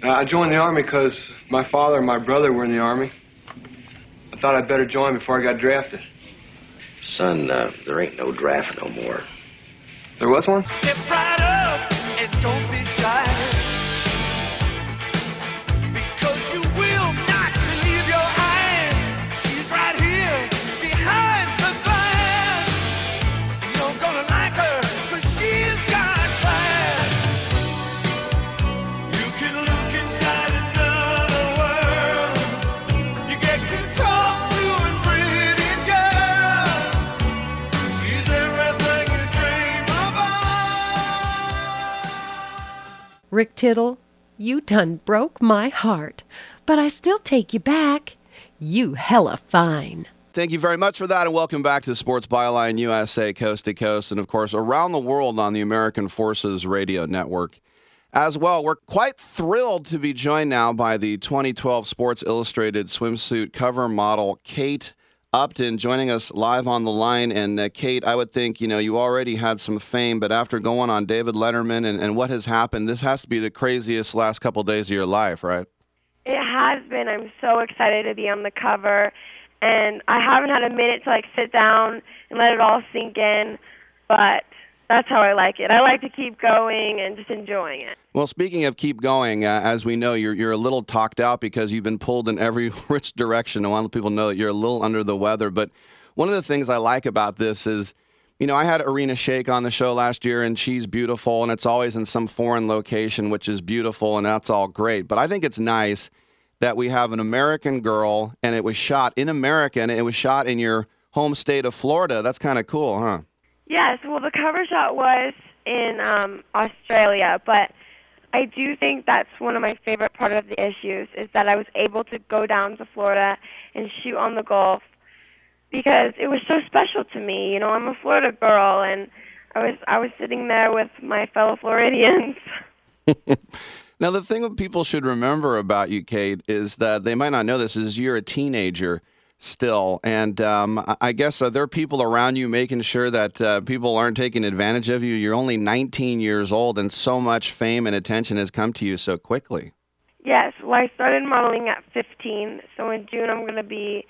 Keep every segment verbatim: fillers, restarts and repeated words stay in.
Uh, I joined the Army because my father and my brother were in the Army. I thought I'd better join before I got drafted. Son, uh, there ain't no draft no more. There was one? Step right up and don't be shy. Because you will not believe your eyes. She's right here behind the glass. And you're gonna like her because she's got class. You can look inside another world. You get to talk to a pretty girl. She's everything you dream about. Rick Tittle, you done broke my heart, but I still take you back. You hella fine. Thank you very much for that, and welcome back to Sports Byline U S A Coast to Coast, and of course around the world on the American Forces Radio Network as well. We're quite thrilled to be joined now by the twenty twelve Sports Illustrated swimsuit cover model Kate Upton, joining us live on the line. And uh, Kate, I would think, you know, you already had some fame, but after going on David Letterman and, and what has happened, this has to be the craziest last couple days of your life, right? It has been. I'm so excited to be on the cover, and I haven't had a minute to like sit down and let it all sink in, but that's how I like it. I like to keep going and just enjoying it. Well, speaking of keep going, uh, as we know, you're you're a little talked out because you've been pulled in every which direction. I want people to know that you're a little under the weather. But one of the things I like about this is, you know, I had Arena Shayk on the show last year, and she's beautiful, and it's always in some foreign location, which is beautiful, and that's all great. But I think it's nice that we have an American girl, and it was shot in America, and it was shot in your home state of Florida. That's kind of cool, huh? Yes, well, the cover shot was in um, Australia, but I do think that's one of my favorite part of the issues is that I was able to go down to Florida and shoot on the Gulf because it was so special to me. You know, I'm a Florida girl, and I was I was sitting there with my fellow Floridians. Now, the thing that people should remember about you, Kate, is that they might not know this, is you're a teenager still. And um, I guess uh, there are people around you making sure that uh, people aren't taking advantage of you. You're only nineteen years old, and so much fame and attention has come to you so quickly. Yes, well, I started modeling at fifteen, so in June I'm going to be,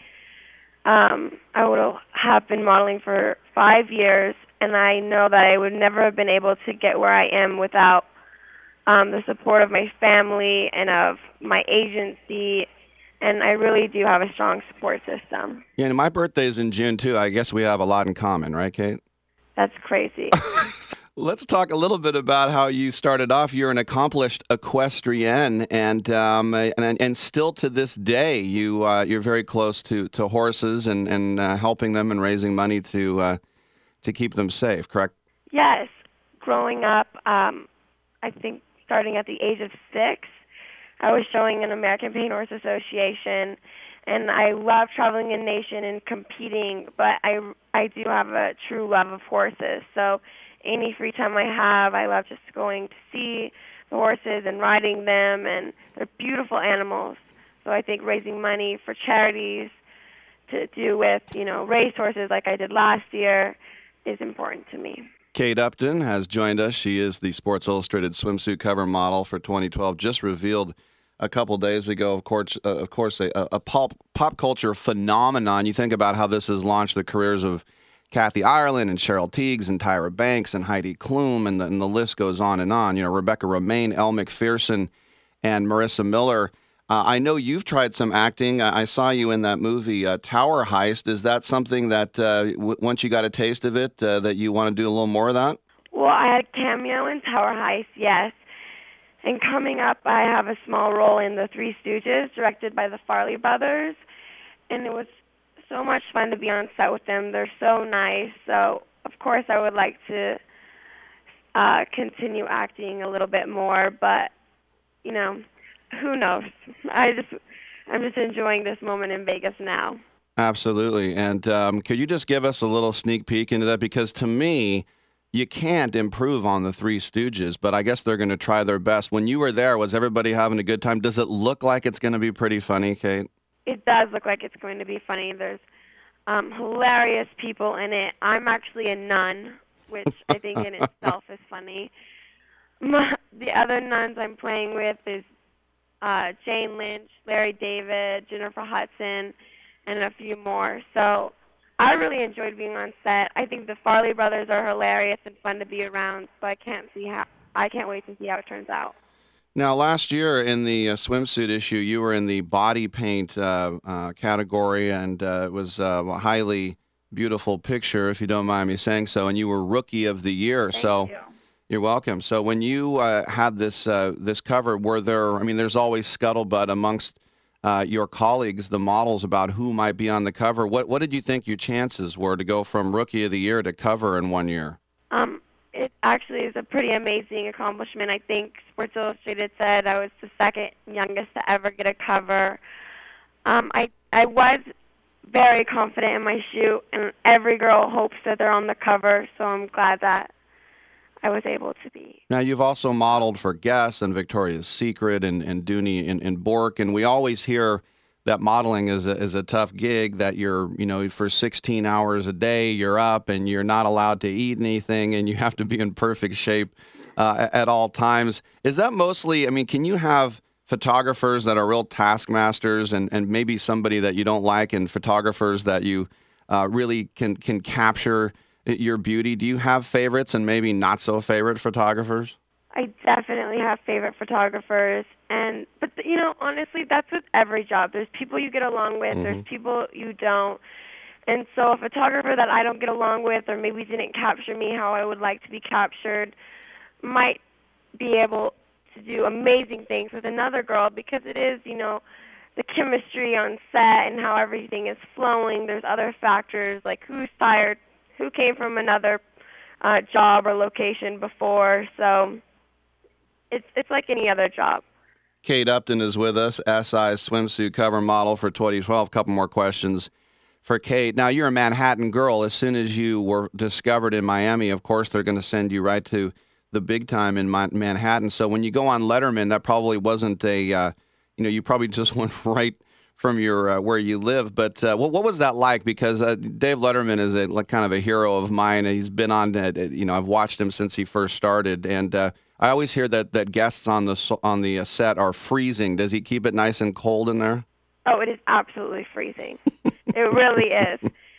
um, I would have been modeling for five years, and I know that I would never have been able to get where I am without um, the support of my family and of my agency. And I really do have a strong support system. Yeah, and my birthday's in June, too. I guess we have a lot in common, right, Kate? That's crazy. Let's talk a little bit about how you started off. You're an accomplished equestrian, and um, and, and still to this day, you, uh, you're very close to, to horses and, and uh, helping them and raising money to, uh, to keep them safe, correct? Yes. Growing up, um, I think starting at the age of six, I was showing an American Paint Horse Association, and I love traveling the nation and competing, but I, I do have a true love of horses. So any free time I have, I love just going to see the horses and riding them, and they're beautiful animals. So I think raising money for charities to do with, you know, race horses like I did last year is important to me. Kate Upton has joined us. She is the Sports Illustrated swimsuit cover model for twenty twelve, just revealed a couple days ago. Of course, uh, of course, a, a pop pop culture phenomenon. You think about how this has launched the careers of Kathy Ireland and Cheryl Tiegs and Tyra Banks and Heidi Klum, and the, and the list goes on and on. You know, Rebecca Romaine, Elle Macpherson, and Marissa Miller. Uh, I know you've tried some acting. I, I saw you in that movie uh, Tower Heist. Is that something that uh, w- once you got a taste of it, uh, that you want to do a little more of that? Well, I had a cameo in Tower Heist, yes. And coming up, I have a small role in The Three Stooges, directed by the Farley brothers. And it was so much fun to be on set with them. They're so nice. So, of course, I would like to uh, continue acting a little bit more. But, you know, who knows? I just, I'm just enjoying this moment in Vegas now. Absolutely. And um, could you just give us a little sneak peek into that? Because to me, you can't improve on the Three Stooges, but I guess they're going to try their best. When you were there, was everybody having a good time? Does it look like it's going to be pretty funny, Kate? It does look like it's going to be funny. There's um, hilarious people in it. I'm actually a nun, which I think in itself is funny. My, the other nuns I'm playing with is uh, Jane Lynch, Larry David, Jennifer Hudson, and a few more. So I really enjoyed being on set. I think the Farley brothers are hilarious and fun to be around. So I can't see how I can't wait to see how it turns out. Now, last year in the uh, swimsuit issue, you were in the body paint uh, uh, category, and uh, it was uh, a highly beautiful picture, if you don't mind me saying so, and you were Rookie of the Year. Thank so you. You're welcome. So when you uh, had this uh, this cover, were there, I mean, there's always scuttlebutt amongst uh, your colleagues, the models, about who might be on the cover. What, what did you think your chances were to go from Rookie of the Year to cover in one year? Um, It actually is a pretty amazing accomplishment. I think Sports Illustrated said I was the second youngest to ever get a cover. Um, I I was very confident in my shoot, and every girl hopes that they're on the cover, so I'm glad that I was able to be. Now, you've also modeled for Guess and Victoria's Secret and, and Dooney and, and Bork, and we always hear that modeling is a, is a tough gig, that you're, you know, for sixteen hours a day, you're up and you're not allowed to eat anything and you have to be in perfect shape uh, at all times. Is that mostly, I mean, can you have photographers that are real taskmasters and, and maybe somebody that you don't like and photographers that you uh, really can, can capture your beauty? Do you have favorites and maybe not so favorite photographers? I definitely have favorite photographers, and but you know, honestly, that's with every job. There's people you get along with, Mm-hmm. there's people you don't, and so a photographer that I don't get along with, or maybe didn't capture me how I would like to be captured, might be able to do amazing things with another girl, because it is, you know, the chemistry on set and how everything is flowing. There's other factors like who's tired, who came from another uh, job or location before, so. It's it's like any other job. Kate Upton is with us, S I's swimsuit cover model for twenty twelve. Couple more questions for Kate. Now, you're a Manhattan girl. As soon as you were discovered in Miami, of course, they're going to send you right to the big time in Manhattan. So when you go on Letterman, that probably wasn't a, uh, you know, you probably just went right from your uh, where you live. But uh, what, what was that like? Because uh, Dave Letterman is a like, kind of a hero of mine. He's been on, uh, you know, I've watched him since he first started, and uh, I always hear that, that guests on the on the set are freezing. Does he keep it nice and cold in there? Oh, it is absolutely freezing. It really is.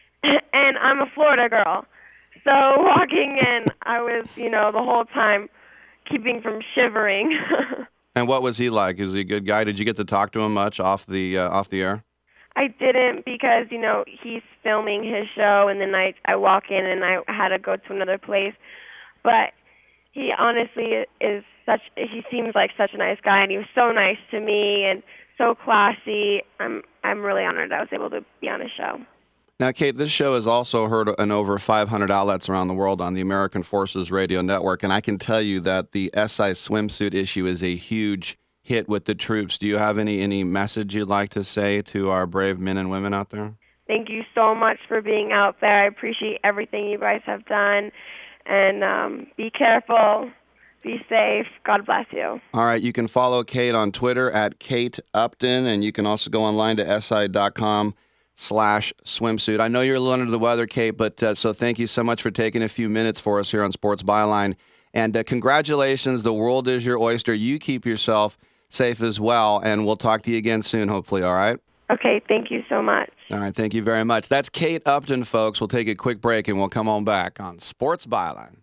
And I'm a Florida girl. So walking in, I was, you know, the whole time keeping from shivering. And what was he like? Is he a good guy? Did you get to talk to him much off the uh, off the air? I didn't, because, you know, he's filming his show, and then I, I walk in and I had to go to another place. But he honestly is such, he seems like such a nice guy, and he was so nice to me and so classy. I'm I'm really honored I was able to be on his show. Now, Kate, this show is also heard in over five hundred outlets around the world on the American Forces Radio Network, and I can tell you that the S I swimsuit issue is a huge hit with the troops. Do you have any, any message you'd like to say to our brave men and women out there? Thank you so much for being out there. I appreciate everything you guys have done. And um, be careful, be safe. God bless you. All right, you can follow Kate on Twitter at Kate Upton, and you can also go online to si.com slash swimsuit. I know you're a little under the weather, Kate, but uh, so thank you so much for taking a few minutes for us here on Sports Byline. And uh, congratulations, the world is your oyster. You keep yourself safe as well, and we'll talk to you again soon, hopefully, all right? Okay, thank you so much. All right, thank you very much. That's Kate Upton, folks. We'll take a quick break, and we'll come on back on Sports Byline.